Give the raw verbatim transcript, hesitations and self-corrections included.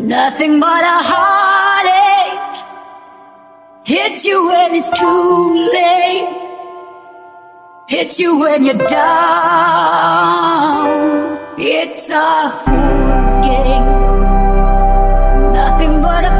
Nothing but a heartache hits you when it's too late. Hits you when you're down. It's a fool's game. Nothing but a